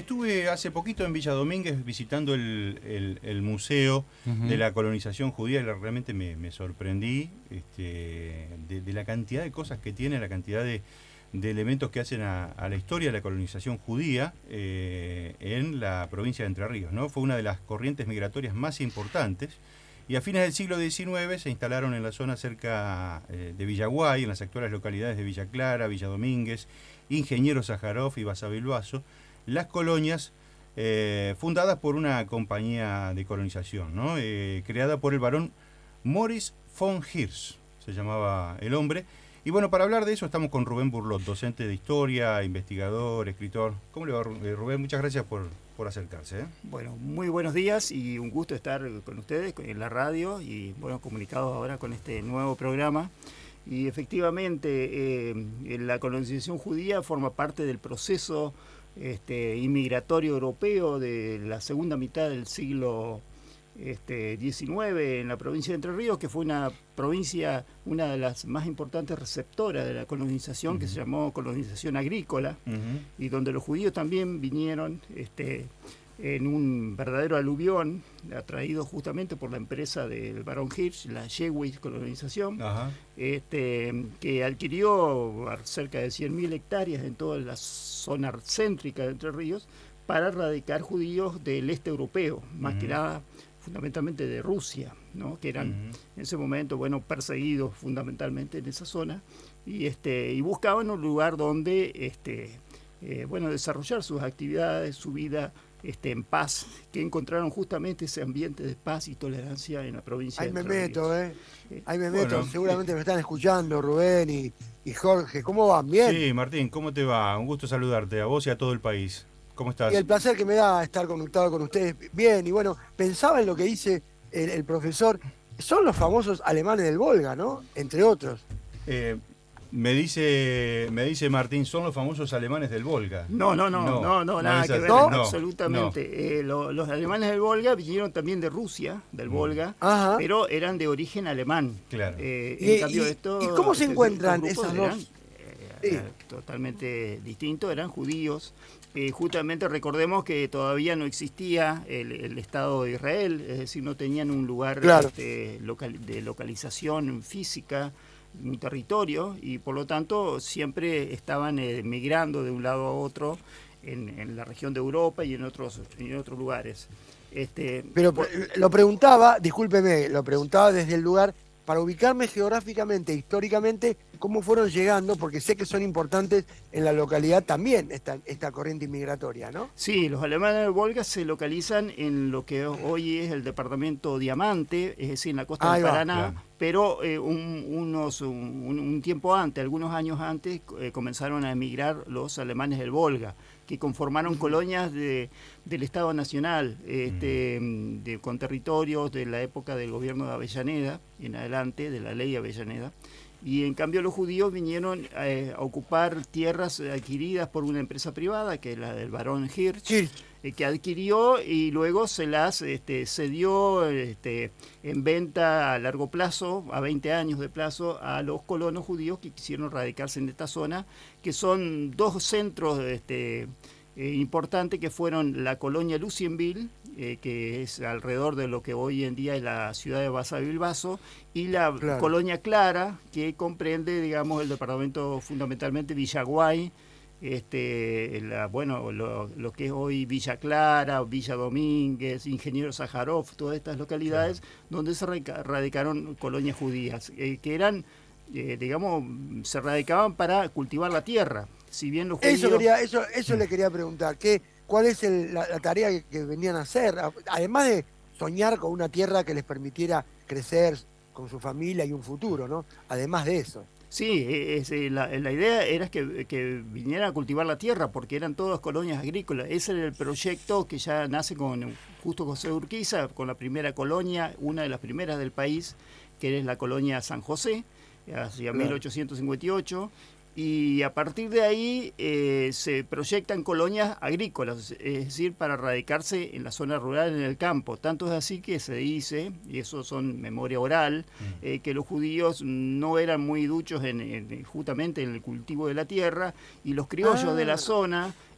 Estuve hace poquito en Villa Domínguez visitando el museo de la colonización judía y realmente me sorprendí de la cantidad de cosas que tiene, la cantidad de elementos que hacen a la historia de la colonización judía en la provincia de Entre Ríos, ¿no? Fue una de las corrientes migratorias más importantes y a fines del siglo XIX se instalaron en la zona cerca de Villaguay, en las actuales localidades de Villa Clara, Villa Domínguez, Ingeniero Sájarov y Basavilbaso, las colonias fundadas por una compañía de colonización, ¿no? Creada por el barón Moritz von Hirsch, se llamaba el hombre. Y bueno, para hablar de eso estamos con Rubén Burlot, docente de historia, investigador, escritor. ¿Cómo le va, Rubén? Muchas gracias por acercarse, ¿eh? Bueno, muy buenos días y un gusto estar con ustedes en la radio y bueno, comunicados ahora con este nuevo programa. Y efectivamente, la colonización judía forma parte del proceso inmigratorio europeo de la segunda mitad del siglo XIX en la provincia de Entre Ríos, que fue una provincia, una de las más importantes receptoras de la colonización, que se llamó colonización agrícola, y donde los judíos también vinieron en un verdadero aluvión, atraído justamente por la empresa del barón Hirsch, la Jewish Colonización, que adquirió cerca de 100.000 hectáreas en toda la zona céntrica de Entre Ríos para radicar judíos del este europeo, más que nada fundamentalmente de Rusia, ¿no? Que eran en ese momento perseguidos fundamentalmente en esa zona y buscaban un lugar donde desarrollar sus actividades, su vida en paz, que encontraron justamente ese ambiente de paz y tolerancia en la provincia de Entre Ríos. Ahí me meto, seguramente me están escuchando Rubén y Jorge. ¿Cómo van? ¿Bien? Sí, Martín, ¿cómo te va? Un gusto saludarte a vos y a todo el país. ¿Cómo estás? Y el placer que me da estar conectado con ustedes. Bien, y bueno, pensaba en lo que dice el profesor. Son los famosos alemanes del Volga, ¿no? Entre otros. Me dice Martín, son los famosos alemanes del Volga. No, nada que ver, absolutamente. Los alemanes del Volga vinieron también de Rusia, del Volga, pero eran de origen alemán. Claro. ¿Y cómo se encuentran esas dos? Totalmente distintos, eran judíos. Justamente recordemos que todavía no existía el Estado de Israel, es decir, no tenían un lugar de localización física, un territorio, y por lo tanto siempre estaban migrando de un lado a otro en la región de Europa y en otros lugares. Pero lo preguntaba, discúlpeme, lo preguntaba desde el lugar para ubicarme geográficamente, históricamente, cómo fueron llegando, porque sé que son importantes en la localidad también esta corriente inmigratoria, ¿no? Sí, los alemanes del Volga se localizan en lo que hoy es el departamento Diamante, es decir, en la costa del Paraná, pero un tiempo antes, algunos años antes, comenzaron a emigrar los alemanes del Volga, que conformaron colonias del Estado Nacional, con territorios de la época del gobierno de Avellaneda, en adelante, de la ley Avellaneda. Y en cambio los judíos vinieron a ocupar tierras adquiridas por una empresa privada, que es la del barón Hirsch, que adquirió y luego se las cedió en venta a largo plazo, a 20 años de plazo, a los colonos judíos que quisieron radicarse en esta zona, que son dos centros importantes, que fueron la colonia Lucienville, que es alrededor de lo que hoy en día es la ciudad de Basavilbaso, y la colonia Clara, que comprende, digamos, el departamento fundamentalmente Villaguay, lo que es hoy Villa Clara, Villa Domínguez, Ingeniero Sájarov, todas estas localidades donde se radicaron colonias judías, que eran, se radicaban para cultivar la tierra. Si bien los judíos... Eso le quería preguntar, ¿cuál es la tarea que venían a hacer? Además de soñar con una tierra que les permitiera crecer con su familia y un futuro, ¿no? Además de eso. Sí, la idea era que vinieran a cultivar la tierra, porque eran todas colonias agrícolas. Ese era el proyecto que ya nace con Justo José Urquiza, con la primera colonia, una de las primeras del país, que es la colonia San José, hacia 1858. Y a partir de ahí se proyectan colonias agrícolas, es decir, para radicarse en la zona rural, en el campo. Tanto es así que se dice, y eso son memoria oral, que los judíos no eran muy duchos justamente en el cultivo de la tierra, y los criollos de la zona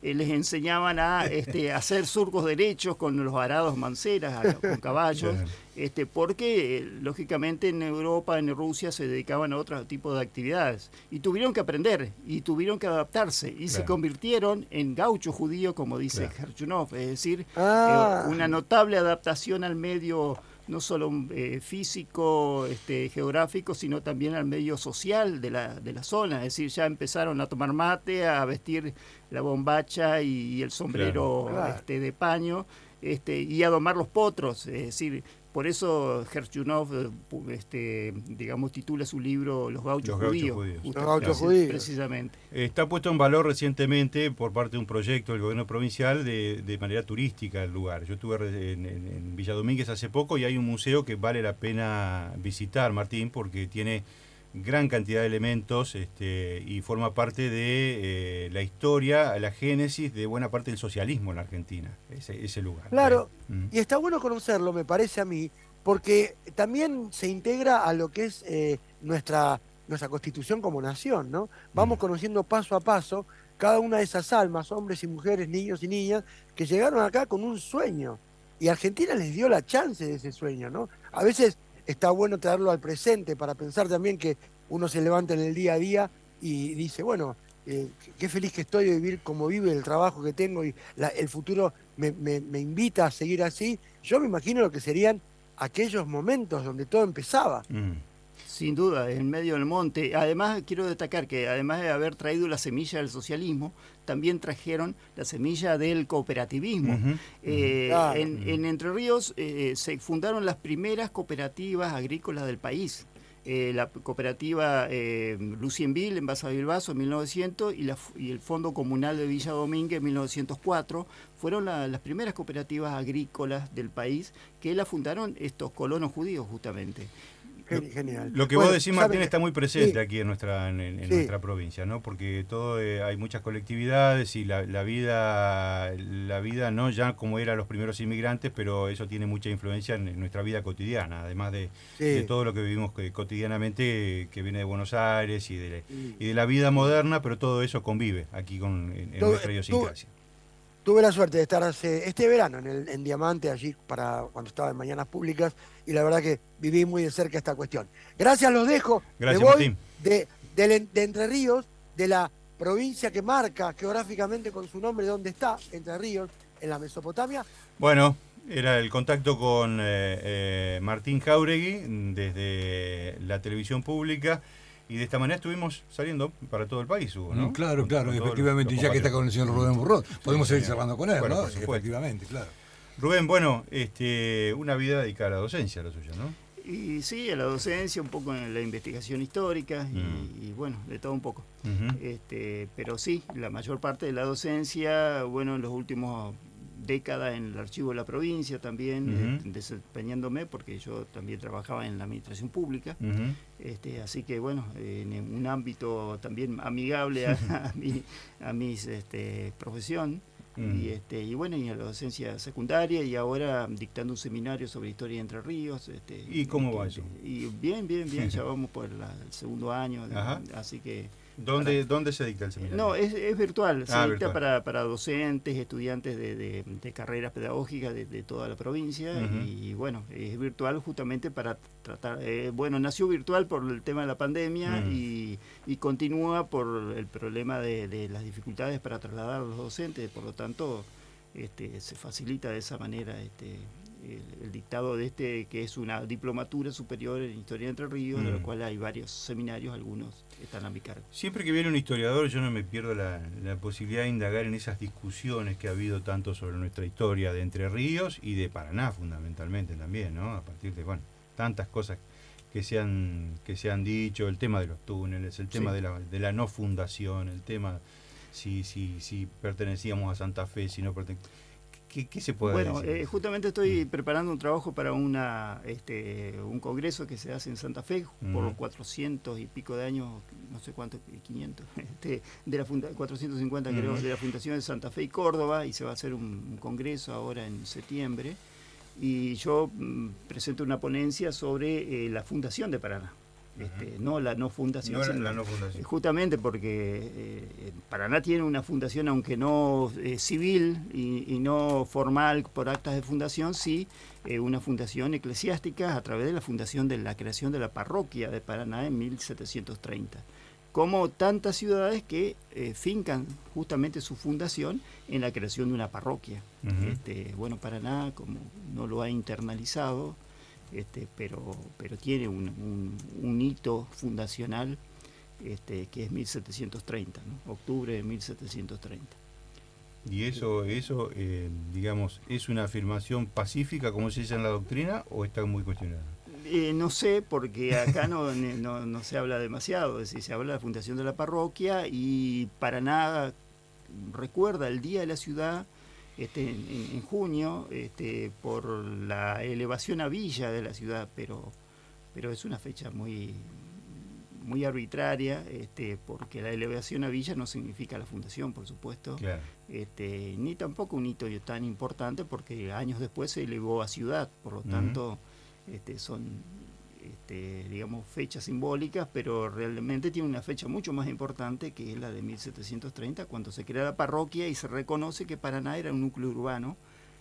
les enseñaban a hacer surcos derechos con los arados manceras, con caballos, porque lógicamente en Europa, en Rusia se dedicaban a otro tipo de actividades y tuvieron que aprender y tuvieron que adaptarse y se convirtieron en gauchos judíos, como dice Gerchunov, es decir, una notable adaptación al medio no solo físico, geográfico, sino también al medio social de la zona. Es decir, ya empezaron a tomar mate, a vestir la bombacha y el sombrero de paño, y a domar los potros. Es decir, por eso Gerchunov, digamos, titula su libro Los Gauchos Judíos. Los Gauchos Judíos. Precisamente. Está puesto en valor recientemente por parte de un proyecto del gobierno provincial de manera turística el lugar. Yo estuve en Villa Domínguez hace poco y hay un museo que vale la pena visitar, Martín, porque tiene gran cantidad de elementos y forma parte de la historia, la génesis de buena parte del socialismo en la Argentina, ese lugar. Claro, y está bueno conocerlo, me parece a mí, porque también se integra a lo que es nuestra constitución como nación, ¿no? Vamos conociendo paso a paso cada una de esas almas, hombres y mujeres, niños y niñas, que llegaron acá con un sueño, y Argentina les dio la chance de ese sueño, ¿no? A veces está bueno traerlo al presente para pensar también que uno se levanta en el día a día y dice, bueno, qué feliz que estoy de vivir como vive, el trabajo que tengo y el futuro me invita a seguir así. Yo me imagino lo que serían aquellos momentos donde todo empezaba. Sin duda, en medio del monte. Además, quiero destacar que además de haber traído la semilla del socialismo, también trajeron la semilla del cooperativismo. En Entre Ríos se fundaron las primeras cooperativas agrícolas del país. La cooperativa Lucienville en Basa Bilbaso en 1900 y el Fondo Comunal de Villa Domínguez en 1904 fueron las primeras cooperativas agrícolas del país que la fundaron estos colonos judíos justamente. Genial. Lo que vos decís, Martín, está muy presente aquí en nuestra provincia, ¿no? Porque hay muchas colectividades y la vida no ya como eran los primeros inmigrantes, pero eso tiene mucha influencia en nuestra vida cotidiana, además de todo lo que vivimos cotidianamente, que viene de Buenos Aires y de la vida moderna, pero todo eso convive aquí en nuestra idiosincrasia. Tuve la suerte de estar este verano en Diamante, allí para cuando estaba en Mañanas Públicas, y la verdad que viví muy de cerca esta cuestión. Gracias, los dejo. Gracias, me voy Martín. de Entre Ríos, de la provincia que marca geográficamente con su nombre dónde está, Entre Ríos, en la Mesopotamia. Bueno, era el contacto con Martín Jáuregui desde la televisión pública. Y de esta manera estuvimos saliendo para todo el país, Hugo, ¿no? Claro, efectivamente. Y ya que está con el señor Rubén Burrón, podemos seguir charlando con él, bueno, ¿no? Efectivamente, claro. Rubén, bueno, una vida dedicada a la docencia, la suya, ¿no? Y sí, a la docencia, un poco en la investigación histórica y bueno, de todo un poco. Pero sí, la mayor parte de la docencia, bueno, en los últimos décadas en el archivo de la provincia también, desempeñándome, porque yo también trabajaba en la administración pública, así que bueno, en un ámbito también amigable a mi profesión, y bueno, y a la docencia secundaria, y ahora dictando un seminario sobre historia de Entre Ríos. ¿Y cómo va eso? Y bien, ya vamos por el segundo año, así que... ¿Dónde se dicta el seminario? No, es virtual, se dicta virtual. para docentes, estudiantes de carreras pedagógicas de toda la provincia, y bueno, es virtual justamente para tratar, nació virtual por el tema de la pandemia y continúa por el problema de las dificultades para trasladar a los docentes, por lo tanto se facilita de esa manera el dictado de que es una diplomatura superior en Historia de Entre Ríos, de lo cual hay varios seminarios, algunos están a mi cargo. Siempre que viene un historiador yo no me pierdo la posibilidad de indagar en esas discusiones que ha habido tanto sobre nuestra historia de Entre Ríos y de Paraná fundamentalmente también, ¿no? A partir de, tantas cosas que se han dicho, el tema de los túneles, el tema de la no fundación, el tema si pertenecíamos a Santa Fe, si no pertenecíamos... ¿Qué se puede decir? Justamente estoy preparando un trabajo para un congreso que se hace en Santa Fe por los 400 y pico de años, no sé cuánto, 500, de la 450 creo, de la Fundación de Santa Fe y Córdoba, y se va a hacer un congreso ahora en septiembre, y yo presento una ponencia sobre la fundación de Paraná. no la no fundación. No la no fundación. Justamente porque Paraná tiene una fundación, aunque no civil y no formal por actas de fundación, sí una fundación eclesiástica a través de la fundación de la creación de la parroquia de Paraná en 1730. Como tantas ciudades que fincan justamente su fundación en la creación de una parroquia. Bueno, Paraná, como no lo ha internalizado, pero tiene un hito fundacional que es 1730, ¿no? Octubre de 1730. ¿Y eso digamos, es una afirmación pacífica, como se dice en la doctrina, o está muy cuestionada? No sé, porque acá no se habla demasiado, es decir, se habla de la fundación de la parroquia y Paraná recuerda el Día de la Ciudad en junio por la elevación a villa de la ciudad, pero es una fecha muy arbitraria, porque la elevación a villa no significa la fundación, por supuesto, claro. Ni tampoco un hito tan importante, porque años después se elevó a ciudad, por lo tanto son digamos fechas simbólicas, pero realmente tiene una fecha mucho más importante, que es la de 1730, cuando se crea la parroquia y se reconoce que Paraná era un núcleo urbano,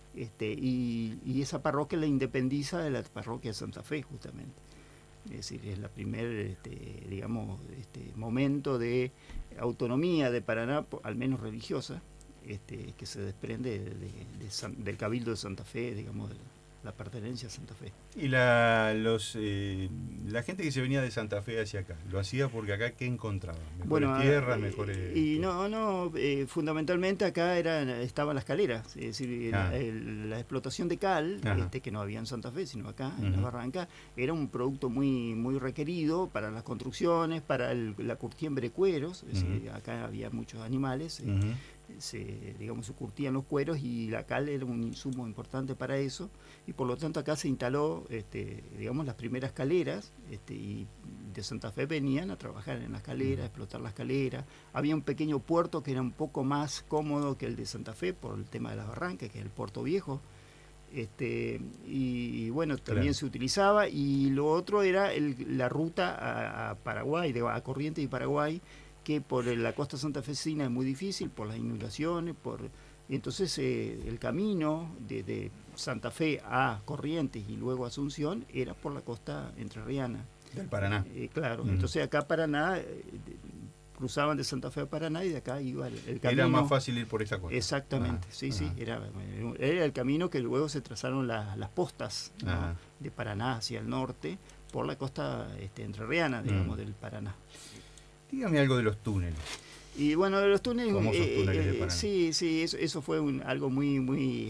y esa parroquia la independiza de la parroquia de Santa Fe, justamente. Es decir, es la primer digamos momento de autonomía de Paraná, al menos religiosa, que se desprende del Cabildo de Santa Fe, digamos, de la pertenencia a Santa Fe. Y la gente que se venía de Santa Fe hacia acá, ¿lo hacía porque acá qué encontraba? ¿Mejores tierras, mejores...? Fundamentalmente acá estaban las caleras, es decir, la explotación de cal, que no había en Santa Fe, sino acá, en la Barranca, era un producto muy requerido para las construcciones, para la curtiembre de cueros, es decir, acá había muchos animales, se curtían los cueros y la cal era un insumo importante para eso, y por lo tanto acá se instaló las primeras caleras, y de Santa Fe venían a trabajar en las caleras, a explotar las caleras. Había un pequeño puerto que era un poco más cómodo que el de Santa Fe por el tema de las barrancas, que es el Puerto Viejo, y bueno, también se utilizaba, y lo otro era la ruta a Paraguay, a Corrientes y Paraguay, que por la costa santafesina es muy difícil, por las inundaciones, y entonces el camino de Santa Fe a Corrientes y luego a Asunción era por la costa entrerriana. Del Paraná. Claro, entonces acá Paraná, cruzaban de Santa Fe a Paraná y de acá iba el camino. Era más fácil ir por esa costa. Exactamente, sí, era el camino que luego se trazaron las postas, ¿no?, de Paraná hacia el norte, por la costa entrerriana, digamos, del Paraná. Dígame algo de los túneles. Y bueno, de los túneles, famosos túneles de Paraná. Sí, eso fue algo muy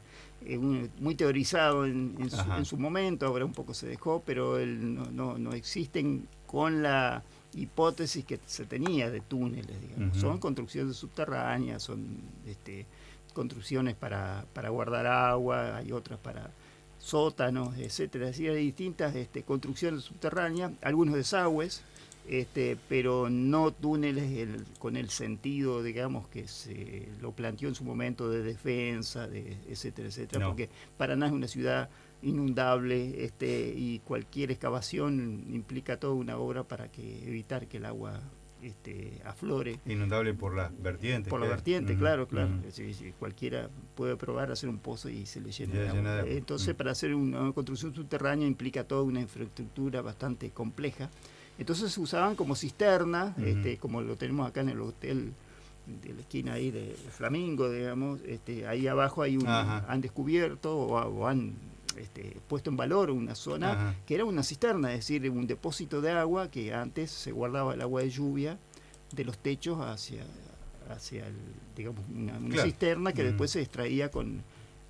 teorizado en su momento, ahora un poco se dejó, pero no existen con la hipótesis que se tenía de túneles, digamos. Son construcciones subterráneas, son construcciones para guardar agua, hay otras para sótanos, etcétera. Así hay distintas construcciones subterráneas, algunos desagües, pero no túneles con el sentido, digamos, que se lo planteó en su momento de defensa, etcétera, etcétera, porque Paraná es una ciudad inundable, y cualquier excavación implica toda una obra para evitar que el agua aflore. Inundable por las vertientes. Por la vertiente, claro. Si cualquiera puede probar hacer un pozo y se le llena de agua. Entonces, para hacer una construcción subterránea implica toda una infraestructura bastante compleja. Entonces se usaban como cisternas, como lo tenemos acá en el hotel de la esquina ahí de Flamingo, digamos. Ahí abajo hay han descubierto o han puesto en valor una zona que era una cisterna, es decir, un depósito de agua que antes se guardaba el agua de lluvia de los techos hacia digamos, una cisterna que después se extraía con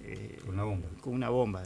una bomba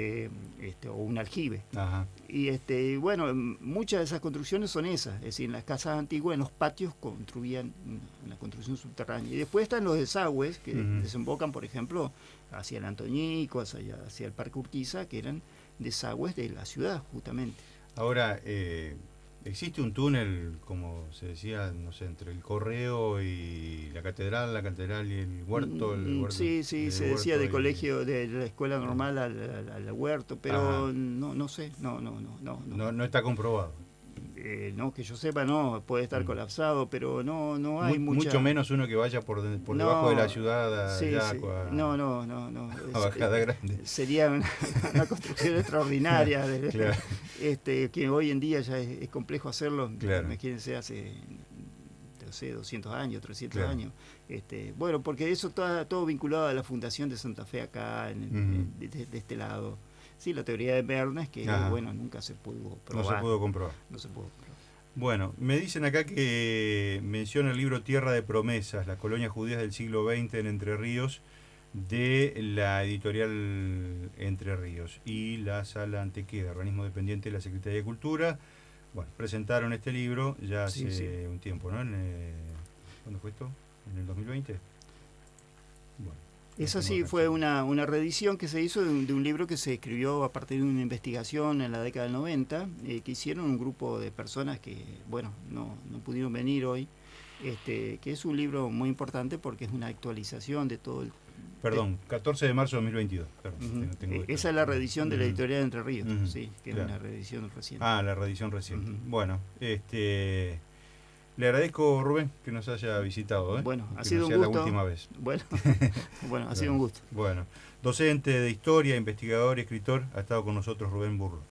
o un aljibe. Y bueno, muchas de esas construcciones son esas, es decir, en las casas antiguas, en los patios construían una construcción subterránea. Y después están los desagües que desembocan, por ejemplo, hacia el Antoñico, hacia el Parque Urquiza, que eran desagües de la ciudad, justamente. Ahora, existe un túnel, como se decía, no sé, entre el Correo y la catedral y el huerto. Sí, se decía del colegio, de la escuela normal al huerto, pero no sé, no. No está comprobado. No, que yo sepa, no, puede estar colapsado, pero no hay mucho menos uno que vaya por debajo de la ciudad sí, a sí. Yaco, No. a Bajada Grande. Sería una construcción extraordinaria, Claro. Que hoy en día ya es complejo hacerlo. Claro. Imagínense hace, no sé, 200 años, 300 claro. años. Bueno, porque eso está todo vinculado a la fundación de Santa Fe acá, de este lado. Sí, la teoría de Berna es que, bueno, nunca se pudo probar. No se pudo comprobar. No se pudo comprobar. Bueno, me dicen acá que menciona el libro Tierra de Promesas, las colonias judías del siglo XX en Entre Ríos, de la editorial Entre Ríos y la Sala Antequera, organismo dependiente de la Secretaría de Cultura. Bueno, presentaron este libro ya hace un tiempo, ¿no? ¿Cuándo fue esto? ¿En el 2020? Bueno. Eso sí, fue una reedición que se hizo de un libro que se escribió a partir de una investigación en la década del 90, que hicieron un grupo de personas que, bueno, no pudieron venir hoy, que es un libro muy importante porque es una actualización de todo el... Perdón, 14 de marzo de 2022. Perdón, esa es la reedición de la editorial de Entre Ríos, sí, que es una reedición reciente. Ah, la reedición reciente. Bueno, le agradezco, Rubén, que nos haya visitado. Bueno, que ha sido no sea un gusto. la última vez. Bueno, ha sido un gusto. Bueno, docente de historia, investigador y escritor, ha estado con nosotros Rubén Burro.